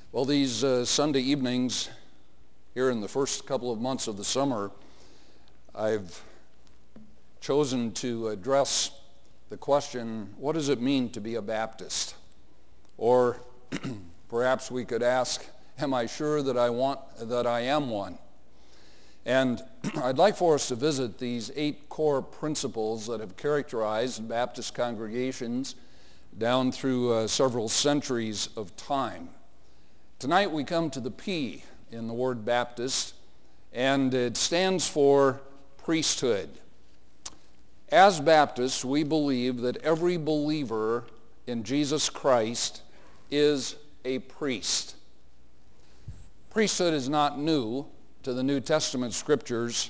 Well, these Sunday evenings here in the first couple of months of the summer, I've chosen to address the question, what does it mean to be a Baptist? Or perhaps we could ask, am I sure that I am one? And I'd like for us to visit these 8 core principles that have characterized Baptist congregations down through several centuries of time. Tonight we come to the P in the word Baptist, and it stands for priesthood. As Baptists, we believe that every believer in Jesus Christ is a priest. Priesthood is not new to the New Testament scriptures.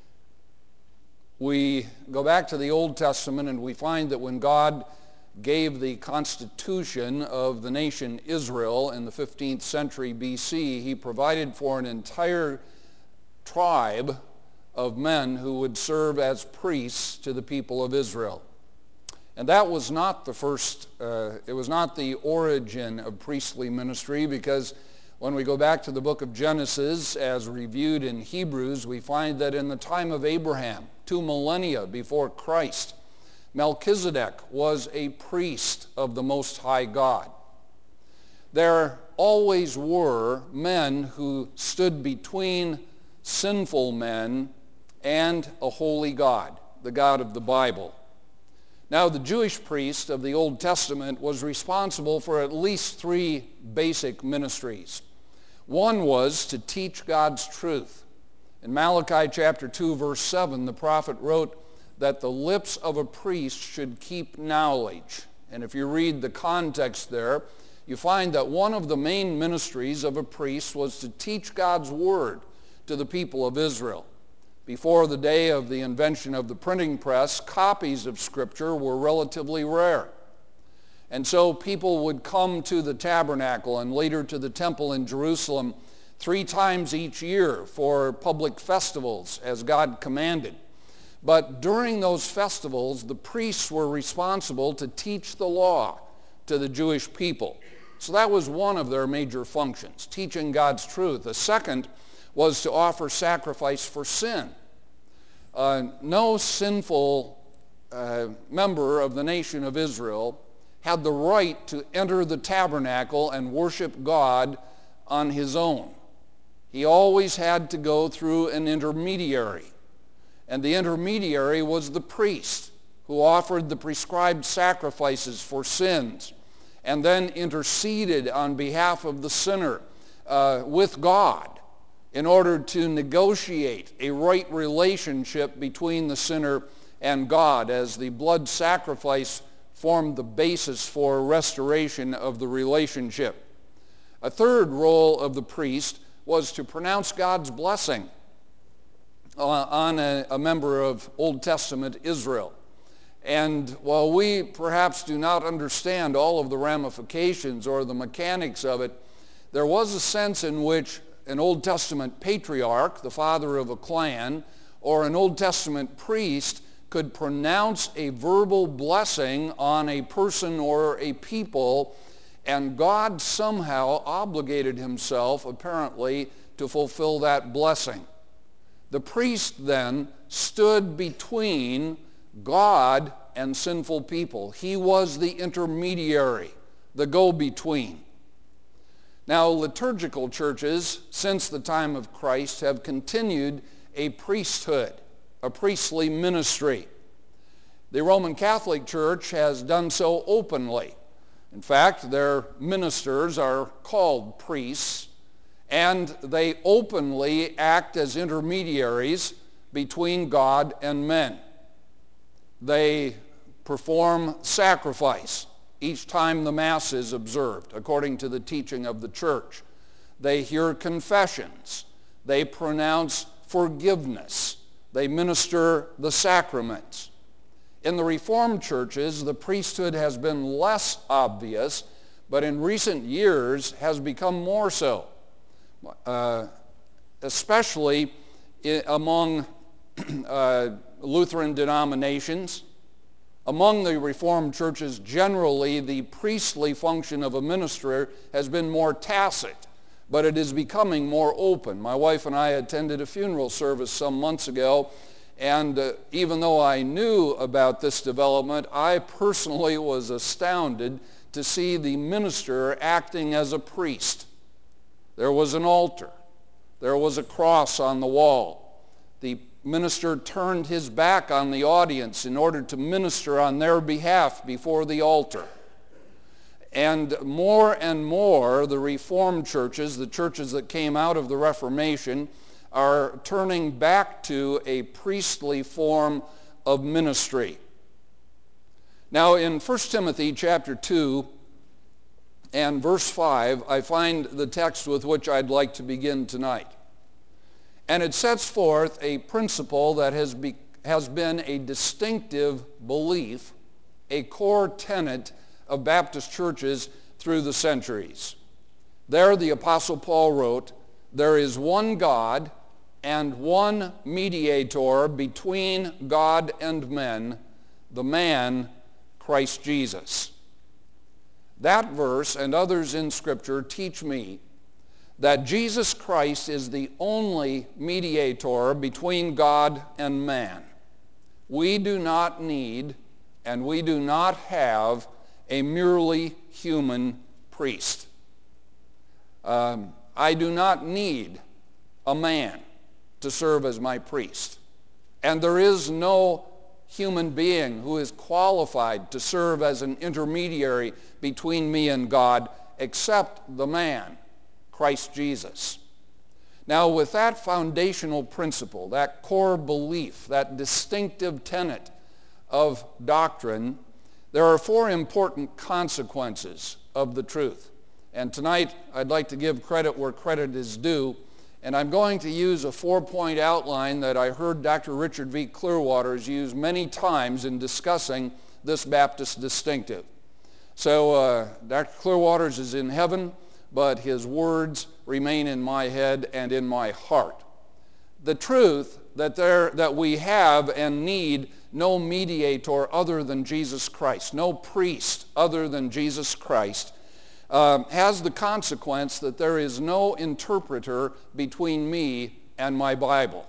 We go back to the Old Testament and we find that when God gave the constitution of the nation Israel in the 15th century BC, he provided for an entire tribe of men who would serve as priests to the people of Israel. And that was not it was not the origin of priestly ministry, because when we go back to the book of Genesis, as reviewed in Hebrews, we find that in the time of Abraham, 2 millennia before Christ, Melchizedek was a priest of the Most High God. There always were men who stood between sinful men and a holy God, the God of the Bible. Now, the Jewish priest of the Old Testament was responsible for at least 3 basic ministries. One was to teach God's truth. In Malachi chapter 2, verse 7, the prophet wrote that the lips of a priest should keep knowledge. And if you read the context there, you find that one of the main ministries of a priest was to teach God's word to the people of Israel. Before the day of the invention of the printing press, copies of Scripture were relatively rare. And so people would come to the tabernacle and later to the temple in Jerusalem 3 times each year for public festivals as God commanded. But during those festivals, the priests were responsible to teach the law to the Jewish people. So that was one of their major functions, teaching God's truth. The second was to offer sacrifice for sin. No sinful member of the nation of Israel had the right to enter the tabernacle and worship God on his own. He always had to go through an intermediary. And the intermediary was the priest, who offered the prescribed sacrifices for sins and then interceded on behalf of the sinner with God in order to negotiate a right relationship between the sinner and God, as the blood sacrifice formed the basis for restoration of the relationship. A third role of the priest was to pronounce God's blessing on a member of Old Testament Israel. And while we perhaps do not understand all of the ramifications or the mechanics of it, there was a sense in which an Old Testament patriarch, the father of a clan, or an Old Testament priest could pronounce a verbal blessing on a person or a people, and God somehow obligated himself, apparently, to fulfill that blessing. The priest then stood between God and sinful people. He was the intermediary, the go-between. Now, liturgical churches, since the time of Christ, have continued a priesthood, a priestly ministry. The Roman Catholic Church has done so openly. In fact, their ministers are called priests, and they openly act as intermediaries between God and men. They perform sacrifice each time the Mass is observed, according to the teaching of the Church. They hear confessions. They pronounce forgiveness. They minister the sacraments. In the Reformed churches, the priesthood has been less obvious, but in recent years has become more so. Especially among Lutheran denominations, Among the Reformed churches, generally, the priestly function of a minister has been more tacit, but it is becoming more open. My wife and I attended a funeral service some months ago, and even though I knew about this development, I personally was astounded to see the minister acting as a priest. There was an altar. There was a cross on the wall. The minister turned his back on the audience in order to minister on their behalf before the altar. And more, the Reformed churches, the churches that came out of the Reformation, are turning back to a priestly form of ministry. Now in 1 Timothy chapter 2 and verse 5, I find the text with which I'd like to begin tonight. And it sets forth a principle that has been a distinctive belief, a core tenet of Baptist churches through the centuries. There the Apostle Paul wrote, "There is one God and one mediator between God and men, the man Christ Jesus." That verse and others in Scripture teach me that Jesus Christ is the only mediator between God and man. We do not need and we do not have a merely human priest. I do not need a man to serve as my priest. And there is no human being who is qualified to serve as an intermediary between me and God except the man, Christ Jesus. Now, with that foundational principle, that core belief, that distinctive tenet of doctrine, there are four important consequences of the truth. And tonight, I'd like to give credit where credit is due, and I'm going to use a four-point outline that I heard Dr. Richard V. Clearwaters use many times in discussing this Baptist distinctive. So Dr. Clearwaters is in heaven, but his words remain in my head and in my heart. The truth that we have and need no mediator other than Jesus Christ, no priest other than Jesus Christ, has the consequence that there is no interpreter between me and my Bible.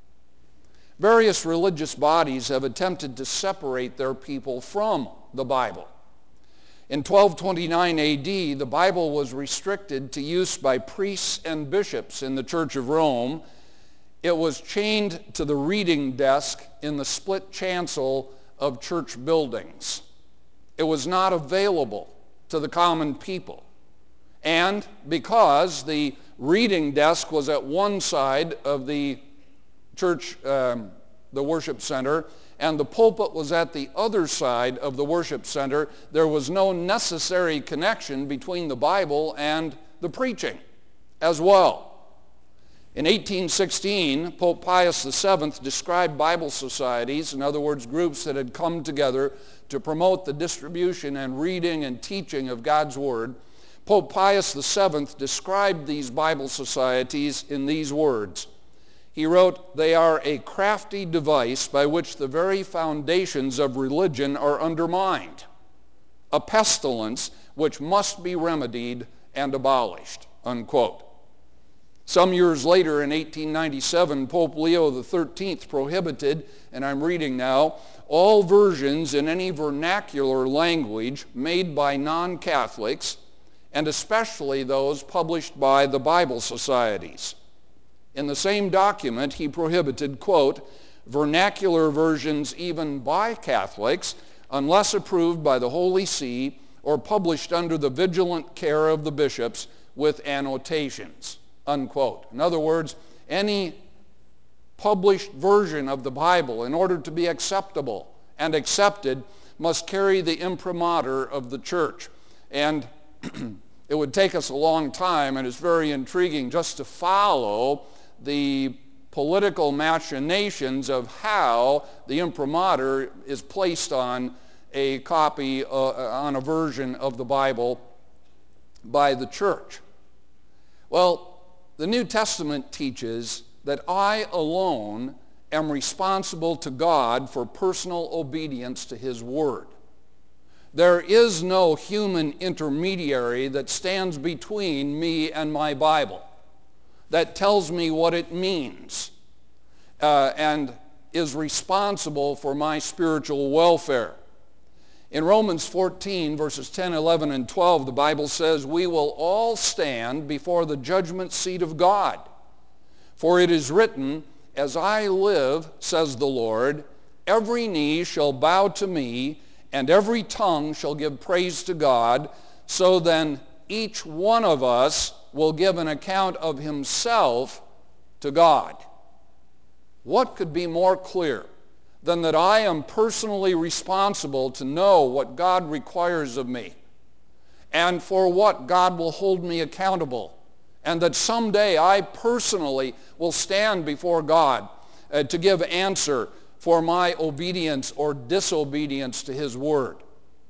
Various religious bodies have attempted to separate their people from the Bible. In 1229 AD, the Bible was restricted to use by priests and bishops in the Church of Rome. It was chained to the reading desk in the split chancel of church buildings. It was not available to the common people. And because the reading desk was at one side of the church, the worship center, and the pulpit was at the other side of the worship center, there was no necessary connection between the Bible and the preaching as well. In 1816, Pope Pius VII described Bible societies, in other words, groups that had come together to promote the distribution and reading and teaching of God's Word. Pope Pius VII described these Bible societies in these words. He wrote, "They are a crafty device by which the very foundations of religion are undermined, a pestilence which must be remedied and abolished," unquote. Some years later, in 1897, Pope Leo XIII prohibited, and I'm reading now, all versions in any vernacular language made by non-Catholics, and especially those published by the Bible societies. In the same document, he prohibited, quote, "vernacular versions even by Catholics, unless approved by the Holy See or published under the vigilant care of the bishops with annotations," unquote. In other words, any published version of the Bible, in order to be acceptable and accepted, must carry the imprimatur of the church. And it would take us a long time, and it's very intriguing just to follow the political machinations of how the imprimatur is placed on a copy, on a version of the Bible by the church. Well, the New Testament teaches that I alone am responsible to God for personal obedience to his word. There is no human intermediary that stands between me and my Bible, that tells me what it means, and is responsible for my spiritual welfare. In Romans 14, verses 10, 11, and 12, the Bible says, "We will all stand before the judgment seat of God. For it is written, 'As I live, says the Lord, every knee shall bow to me, and every tongue shall give praise to God.' So then each one of us will give an account of himself to God." What could be more clear than that I am personally responsible to know what God requires of me and for what God will hold me accountable, and that someday I personally will stand before God to give answer for my obedience or disobedience to his word.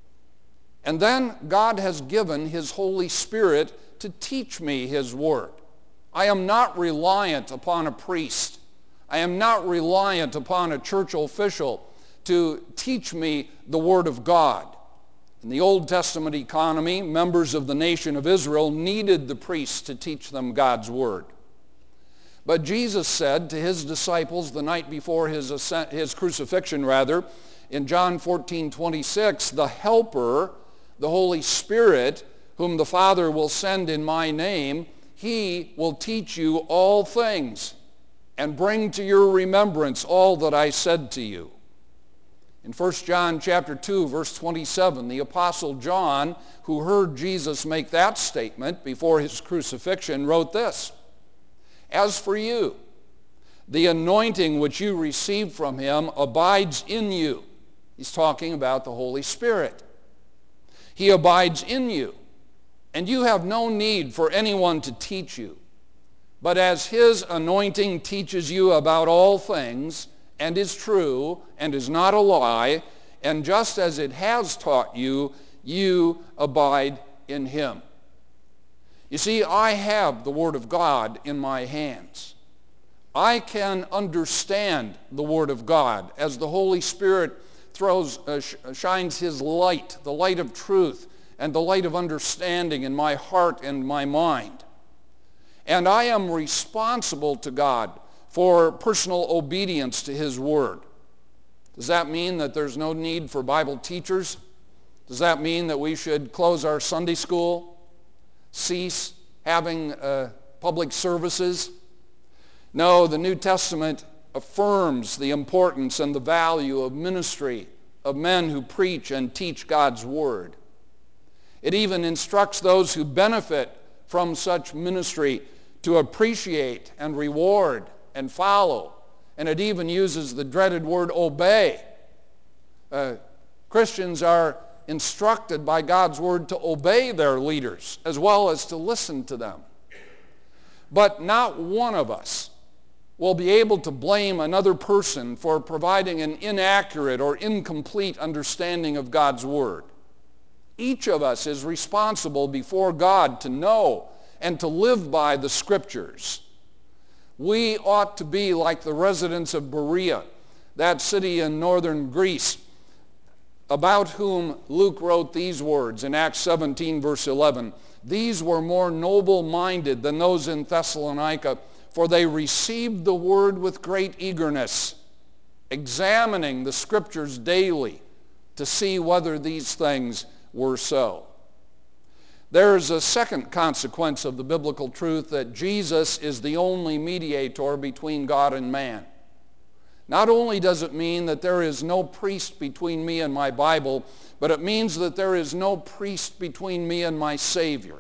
And then God has given his Holy Spirit to teach me his word. I am not reliant upon a priest. I am not reliant upon a church official to teach me the word of God. In the Old Testament economy, members of the nation of Israel needed the priests to teach them God's word. But Jesus said to his disciples the night before his crucifixion, in John 14:26, "The Helper, the Holy Spirit, whom the Father will send in my name, he will teach you all things and bring to your remembrance all that I said to you." In 1 John chapter 2, verse 27, the Apostle John, who heard Jesus make that statement before his crucifixion, wrote this, "As for you, the anointing which you received from him abides in you." He's talking about the Holy Spirit. "He abides in you, and you have no need for anyone to teach you. But as his anointing teaches you about all things, and is true, and is not a lie, and just as it has taught you, you abide in him." You see, I have the Word of God in my hands. I can understand the Word of God as the Holy Spirit shines his light, the light of truth, and the light of understanding in my heart and my mind. And I am responsible to God for personal obedience to his word. Does that mean that there's no need for Bible teachers? Does that mean that we should close our Sunday school, cease having public services? No, the New Testament affirms the importance and the value of ministry, of men who preach and teach God's word. It even instructs those who benefit from such ministry to appreciate and reward and follow. And it even uses the dreaded word obey. Christians are instructed by God's word to obey their leaders as well as to listen to them. But not one of us will be able to blame another person for providing an inaccurate or incomplete understanding of God's word. Each of us is responsible before God to know and to live by the Scriptures. We ought to be like the residents of Berea, that city in northern Greece, about whom Luke wrote these words in Acts 17, verse 11. "These were more noble-minded than those in Thessalonica, for they received the word with great eagerness, examining the Scriptures daily to see whether these things were so." There's a second consequence of the biblical truth that Jesus is the only mediator between God and man. Not only does it mean that there is no priest between me and my Bible, but it means that there is no priest between me and my Savior.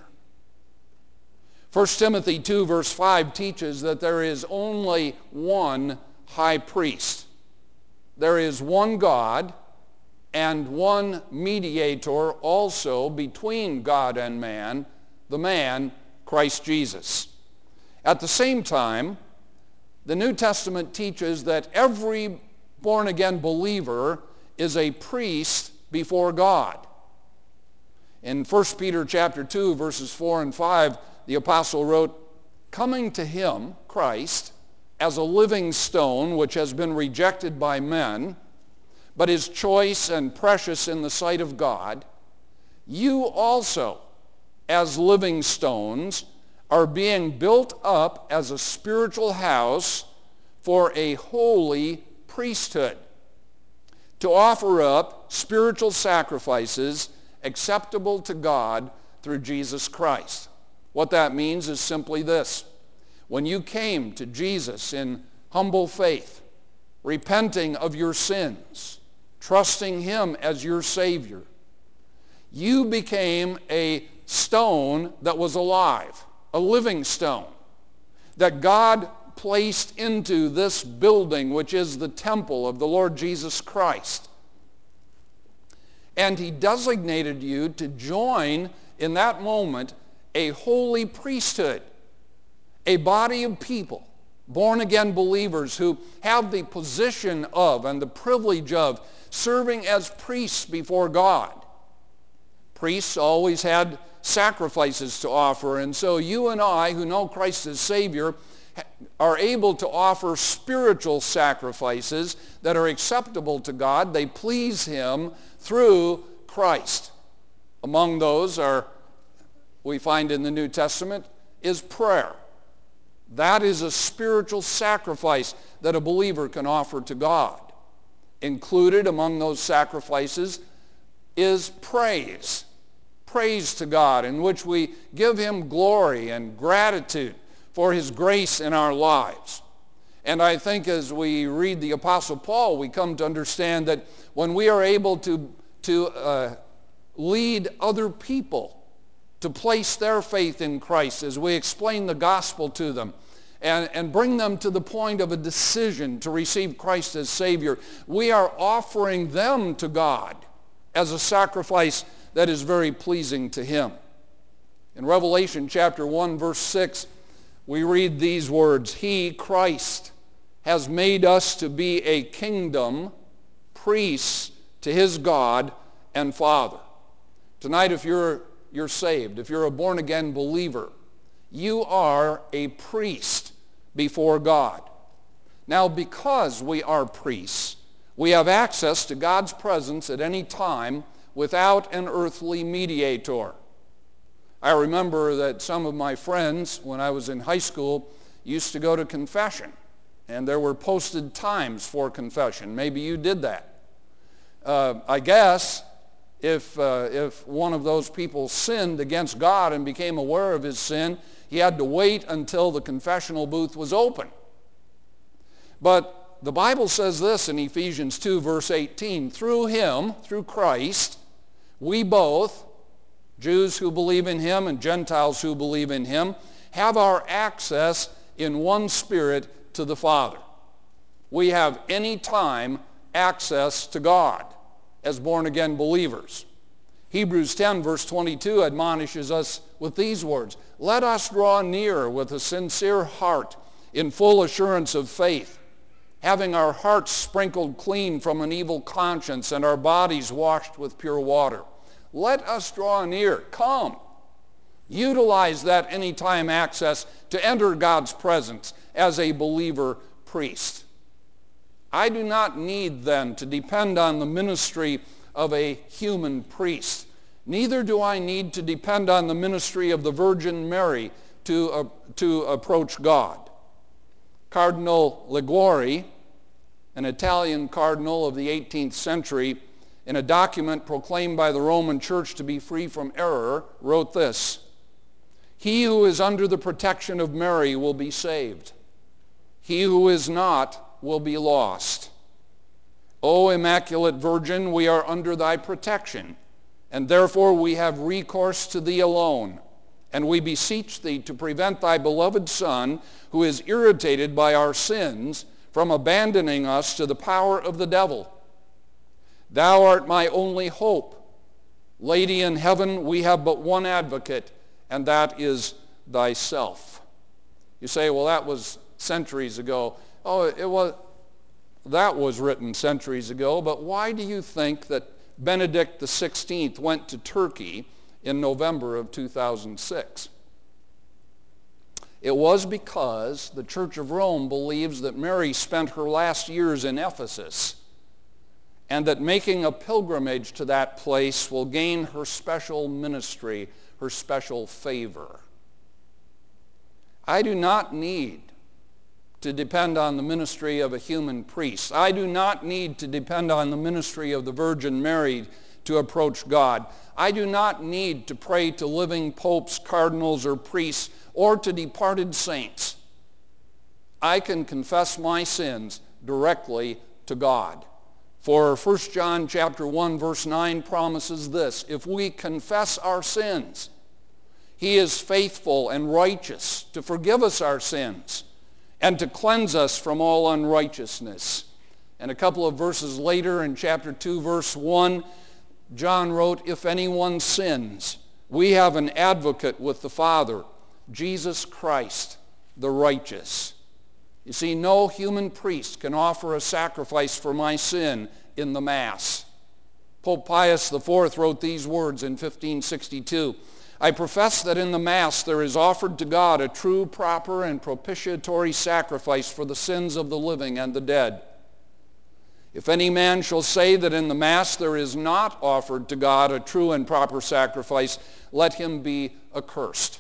1 Timothy 2, verse 5 teaches that there is only one high priest. There is one God and one mediator also between God and man, the man, Christ Jesus. At the same time, the New Testament teaches that every born-again believer is a priest before God. In 1 Peter chapter 2, verses 4 and 5, the apostle wrote, "Coming to him, Christ, as a living stone which has been rejected by men, but is choice and precious in the sight of God, you also, as living stones, are being built up as a spiritual house for a holy priesthood, to offer up spiritual sacrifices acceptable to God through Jesus Christ. What that means is simply this. When you came to Jesus in humble faith, repenting of your sins, trusting him as your Savior, you became a stone that was alive, a living stone, that God placed into this building, which is the temple of the Lord Jesus Christ. And he designated you to join in that moment a holy priesthood, a body of people, born-again believers who have the position of and the privilege of serving as priests before God. Priests always had sacrifices to offer, and so you and I, who know Christ as Savior, are able to offer spiritual sacrifices that are acceptable to God. They please him through Christ. Among those we find in the New Testament is prayer. That is a spiritual sacrifice that a believer can offer to God. Included among those sacrifices is praise. Praise to God, in which we give him glory and gratitude for his grace in our lives. And I think as we read the Apostle Paul, we come to understand that when we are able to lead other people to place their faith in Christ, as we explain the gospel to them and bring them to the point of a decision to receive Christ as Savior, we are offering them to God as a sacrifice that is very pleasing to him. In Revelation chapter 1, verse 6, we read these words, "He, Christ, has made us to be a kingdom, priests to his God and Father." Tonight, if you're saved, if you're a born-again believer, you are a priest before God. Now, because we are priests, we have access to God's presence at any time without an earthly mediator. I remember that some of my friends, when I was in high school, used to go to confession, and there were posted times for confession. Maybe you did that. I guess if one of those people sinned against God and became aware of his sin, he had to wait until the confessional booth was open. But the Bible says this in Ephesians 2, verse 18, "Through him," through Christ, "we both," Jews who believe in him and Gentiles who believe in him, "have our access in one Spirit to the Father." We have any time access to God as born-again believers. Hebrews 10, verse 22 admonishes us with these words, "Let us draw near with a sincere heart in full assurance of faith, having our hearts sprinkled clean from an evil conscience and our bodies washed with pure water." Let us draw near. Come. Utilize that anytime access to enter God's presence as a believer priest. I do not need then to depend on the ministry of a human priest. Neither do I need to depend on the ministry of the Virgin Mary to approach God. Cardinal Liguori, an Italian cardinal of the 18th century, in a document proclaimed by the Roman Church to be free from error, wrote this, "He who is under the protection of Mary will be saved. He who is not will be lost. O Immaculate Virgin, we are under thy protection, and therefore we have recourse to thee alone, and we beseech thee to prevent thy beloved Son, who is irritated by our sins, from abandoning us to the power of the devil. Thou art my only hope. Lady in heaven, we have but one advocate, and that is thyself." You say, well, that was centuries ago. Oh, that was written centuries ago, but why do you think that Benedict XVI went to Turkey in November of 2006? It was because the Church of Rome believes that Mary spent her last years in Ephesus, and that making a pilgrimage to that place will gain her special ministry, her special favor. I do not need to depend on the ministry of a human priest. I do not need to depend on the ministry of the Virgin Mary to approach God. I do not need to pray to living popes, cardinals, or priests, or to departed saints. I can confess my sins directly to God. For 1 John chapter 1, verse 9 promises this: if we confess our sins, he is faithful and righteous to forgive us our sins and to cleanse us from all unrighteousness. And a couple of verses later in chapter 2, verse 1, John wrote, if anyone sins, we have an advocate with the Father, Jesus Christ, the righteous. You see, no human priest can offer a sacrifice for my sin in the Mass. Pope Pius IV wrote these words in 1562, I profess that in the Mass there is offered to God a true, proper, and propitiatory sacrifice for the sins of the living and the dead. If any man shall say that in the Mass there is not offered to God a true and proper sacrifice, let him be accursed.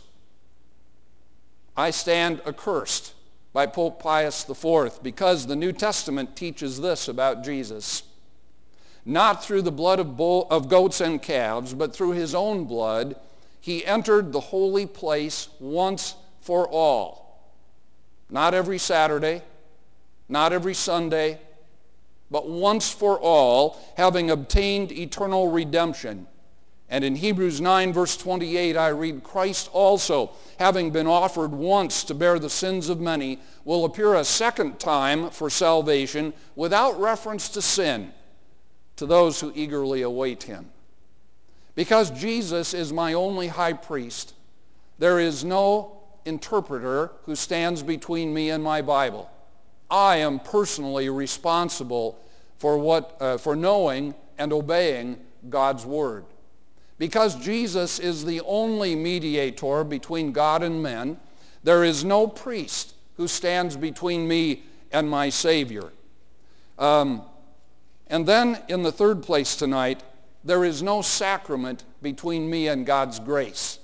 I stand accursed by Pope Pius IV because the New Testament teaches this about Jesus. Not through the blood of goats and calves, but through his own blood, he entered the holy place once for all. Not every Saturday, not every Sunday, but once for all, having obtained eternal redemption. And in Hebrews 9, verse 28, I read, Christ also, having been offered once to bear the sins of many, will appear a second time for salvation without reference to sin to those who eagerly await him. Because Jesus is my only high priest, there is no interpreter who stands between me and my Bible. I am personally responsible for knowing and obeying God's word. Because Jesus is the only mediator between God and men, there is no priest who stands between me and my Savior. And then in the third place tonight, there is no sacrament between me and God's grace.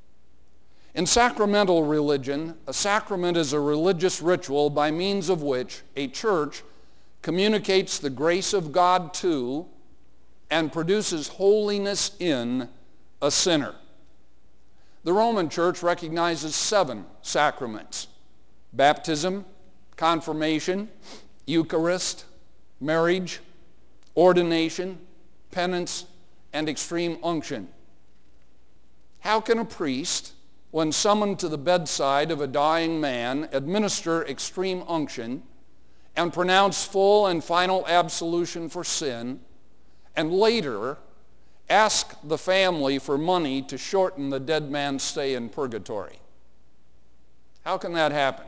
In sacramental religion, a sacrament is a religious ritual by means of which a church communicates the grace of God to and produces holiness in a sinner. The Roman Church recognizes 7 sacraments: baptism, confirmation, Eucharist, marriage, ordination, penance, and extreme unction. How can a priest, when summoned to the bedside of a dying man, administer extreme unction and pronounce full and final absolution for sin, and later ask the family for money to shorten the dead man's stay in purgatory? How can that happen?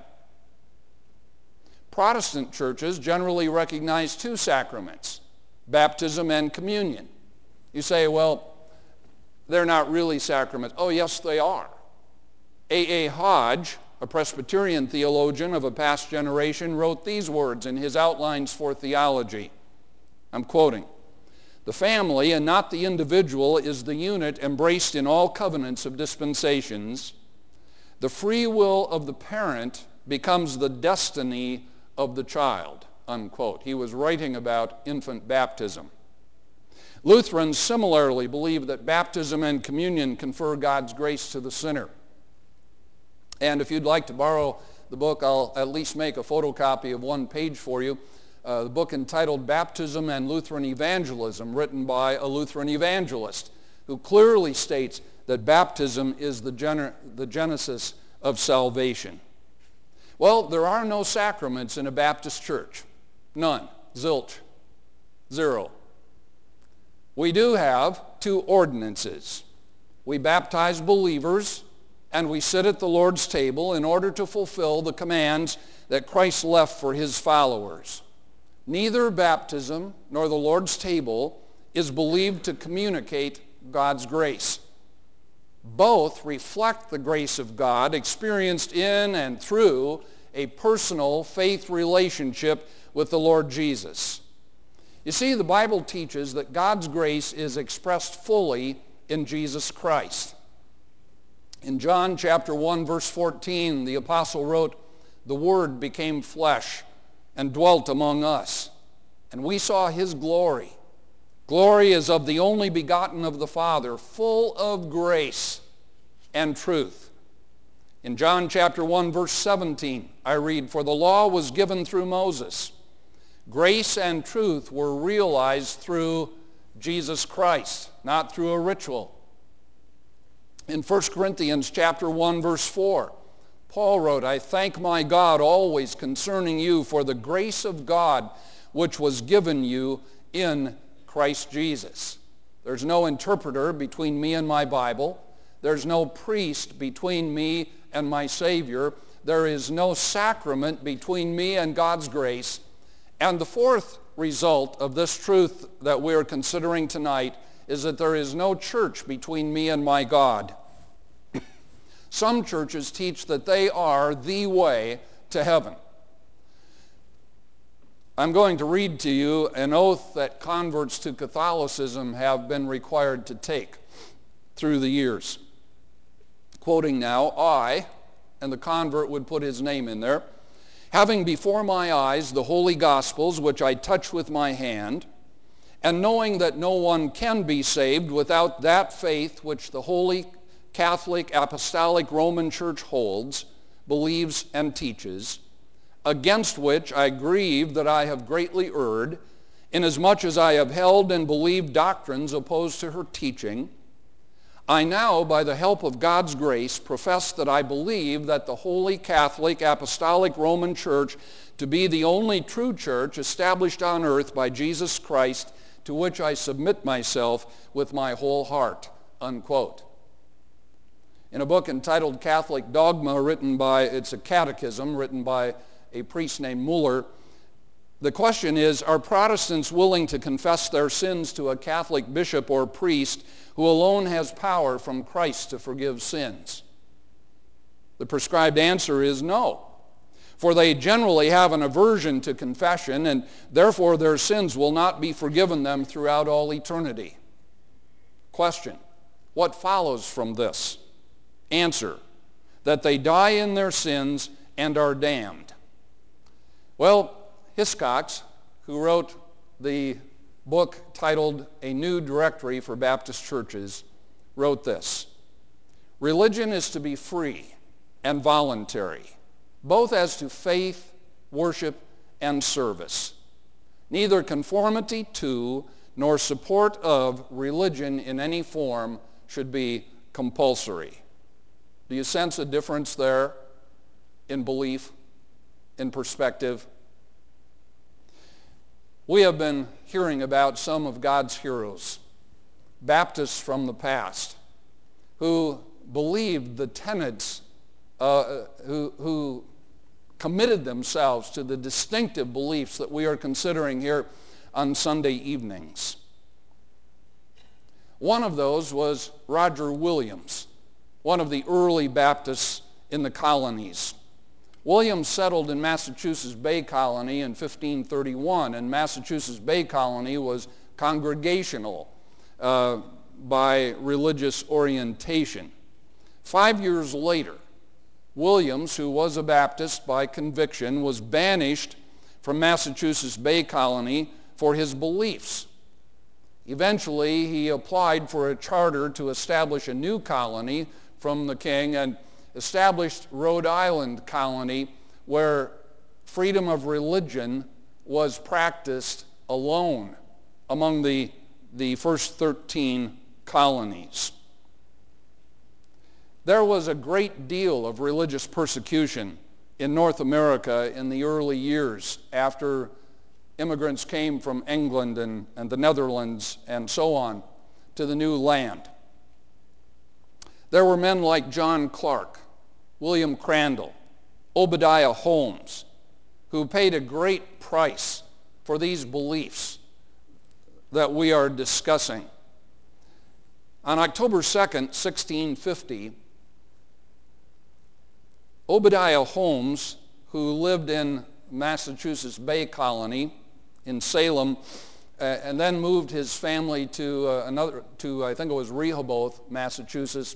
Protestant churches generally recognize 2 sacraments, baptism and communion. You say, well, they're not really sacraments. Oh, yes, they are. A. Hodge, a Presbyterian theologian of a past generation, wrote these words in his Outlines for Theology. I'm quoting, "The family, and not the individual, is the unit embraced in all covenants of dispensations. The free will of the parent becomes the destiny of the child," unquote. He was writing about infant baptism. Lutherans similarly believe that baptism and communion confer God's grace to the sinner. And if you'd like to borrow the book, I'll at least make a photocopy of 1 page for you. The book entitled Baptism and Lutheran Evangelism, written by a Lutheran evangelist who clearly states that baptism is the genesis of salvation. Well, there are no sacraments in a Baptist church. None. Zilch. Zero. We do have 2 ordinances. We baptize believers, and we sit at the Lord's table in order to fulfill the commands that Christ left for his followers. Neither baptism nor the Lord's table is believed to communicate God's grace. Both reflect the grace of God experienced in and through a personal faith relationship with the Lord Jesus. You see, the Bible teaches that God's grace is expressed fully in Jesus Christ. In John chapter 1, verse 14, the apostle wrote, "The Word became flesh and dwelt among us, and we saw his glory. Glory is of the only begotten of the Father, full of grace and truth." In John chapter 1, verse 17, I read, "For the law was given through Moses. Grace and truth were realized through Jesus Christ, not through a ritual." In 1 Corinthians chapter 1, verse 4, Paul wrote, "I thank my God always concerning you for the grace of God which was given you in Christ Jesus." There's no interpreter between me and my Bible. There's no priest between me and my Savior. There is no sacrament between me and God's grace. And the fourth result of this truth that we're considering tonight is that there is no church between me and my God. Some churches teach that they are the way to heaven. I'm going to read to you an oath that converts to Catholicism have been required to take through the years. Quoting now, "I," and the convert would put his name in there, "having before my eyes the holy Gospels which I touch with my hand, and knowing that no one can be saved without that faith which the Holy Catholic Apostolic Roman Church holds, believes, and teaches, against which I grieve that I have greatly erred, inasmuch as I have held and believed doctrines opposed to her teaching, I now, by the help of God's grace, profess that I believe that the Holy Catholic Apostolic Roman Church to be the only true church established on earth by Jesus Christ, to which I submit myself with my whole heart." Unquote. In a book entitled Catholic Dogma, it's a catechism written by a priest named Muller, the question is, are Protestants willing to confess their sins to a Catholic bishop or priest who alone has power from Christ to forgive sins? The prescribed answer is no, for they generally have an aversion to confession, and therefore their sins will not be forgiven them throughout all eternity. Question: what follows from this? Answer: that they die in their sins and are damned. Well, Hiscox, who wrote the book titled A New Directory for Baptist Churches, wrote this: "Religion is to be free and voluntary, both as to faith, worship, and service. Neither conformity to nor support of religion in any form should be compulsory." Do you sense a difference there in belief, in perspective? We have been hearing about some of God's heroes, Baptists from the past, who believed the tenets, who committed themselves to the distinctive beliefs that we are considering here on Sunday evenings. One of those was Roger Williams, one of the early Baptists in the colonies. Williams settled in Massachusetts Bay Colony in 1531, and Massachusetts Bay Colony was congregational by religious orientation. 5 years later, Williams, who was a Baptist by conviction, was banished from Massachusetts Bay Colony for his beliefs. Eventually, he applied for a charter to establish a new colony from the king and established Rhode Island Colony, where freedom of religion was practiced alone among the first 13 colonies. There was a great deal of religious persecution in North America in the early years after immigrants came from England and the Netherlands and so on to the new land. There were men like John Clark, William Crandall, Obadiah Holmes, who paid a great price for these beliefs that we are discussing. On October 2nd, 1650, Obadiah Holmes, who lived in Massachusetts Bay Colony in Salem, and then moved his family to I think it was Rehoboth, Massachusetts,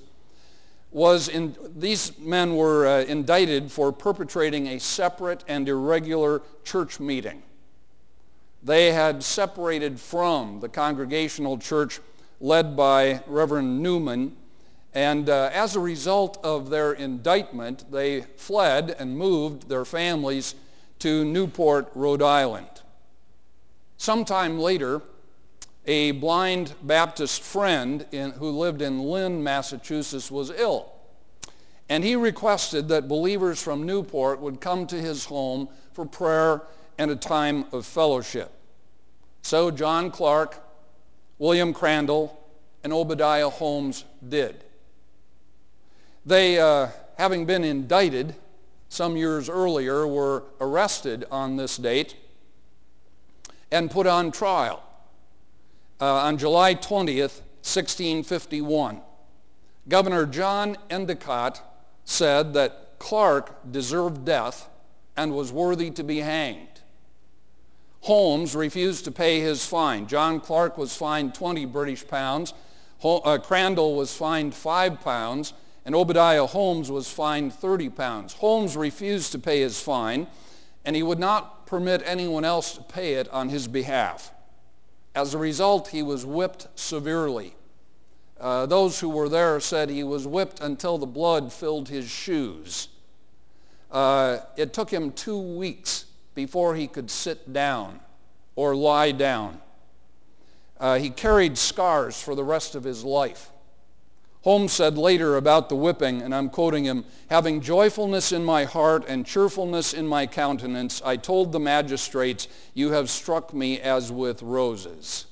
these men were indicted for perpetrating a separate and irregular church meeting. They had separated from the Congregational Church led by Reverend Newman, and as a result of their indictment, they fled and moved their families to Newport, Rhode Island. Sometime later, a blind Baptist friend who lived in Lynn, Massachusetts, was ill. And he requested that believers from Newport would come to his home for prayer and a time of fellowship. So John Clark, William Crandall, and Obadiah Holmes did. They, having been indicted some years earlier, were arrested on this date and put on trial on July 20th, 1651. Governor John Endicott said that Clark deserved death and was worthy to be hanged. Holmes refused to pay his fine. John Clark was fined 20 British pounds, Crandall was fined 5 pounds, and Obadiah Holmes was fined 30 pounds. Holmes refused to pay his fine, and he would not permit anyone else to pay it on his behalf. As a result, he was whipped severely. Those who were there said he was whipped until the blood filled his shoes. It took him 2 weeks before he could sit down or lie down. He carried scars for the rest of his life. Holmes said later about the whipping, and I'm quoting him, "Having joyfulness in my heart and cheerfulness in my countenance, I told the magistrates, 'You have struck me as with roses.'"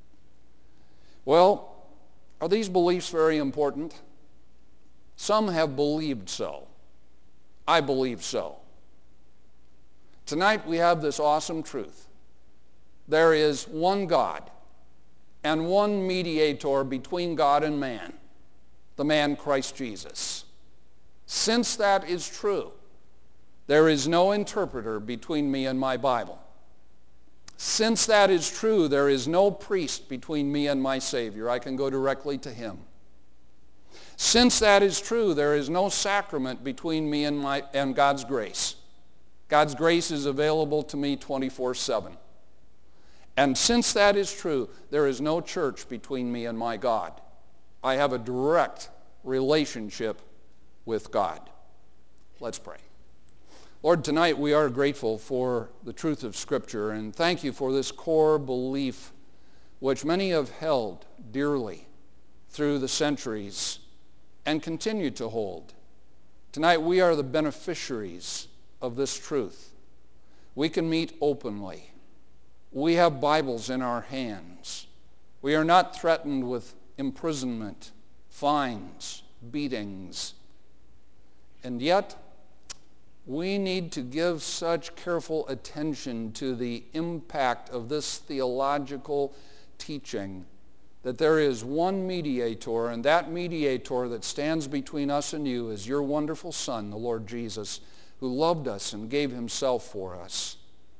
Well, are these beliefs very important? Some have believed so. I believe so. Tonight we have this awesome truth. There is one God and one mediator between God and man, the man Christ Jesus. Since that is true, there is no interpreter between me and my Bible. Since that is true, there is no priest between me and my Savior. I can go directly to him. Since that is true, there is no sacrament between me and God's grace. God's grace is available to me 24/7. And since that is true, there is no church between me and my God. I have a direct relationship with God. Let's pray. Lord, tonight we are grateful for the truth of Scripture, and thank you for this core belief which many have held dearly through the centuries and continue to hold. Tonight we are the beneficiaries of this truth. We can meet openly. We have Bibles in our hands. We are not threatened with imprisonment, fines, beatings. And yet, we need to give such careful attention to the impact of this theological teaching that there is one mediator, and that mediator that stands between us and you is your wonderful Son, the Lord Jesus, who loved us and gave himself for us.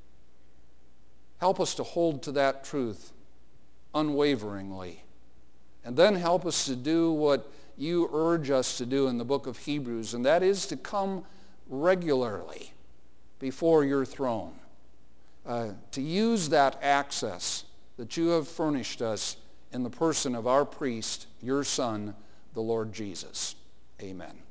Help us to hold to that truth unwaveringly. And then help us to do what you urge us to do in the book of Hebrews, and that is to come regularly before your throne, to use that access that you have furnished us in the person of our priest, your Son, the Lord Jesus. Amen.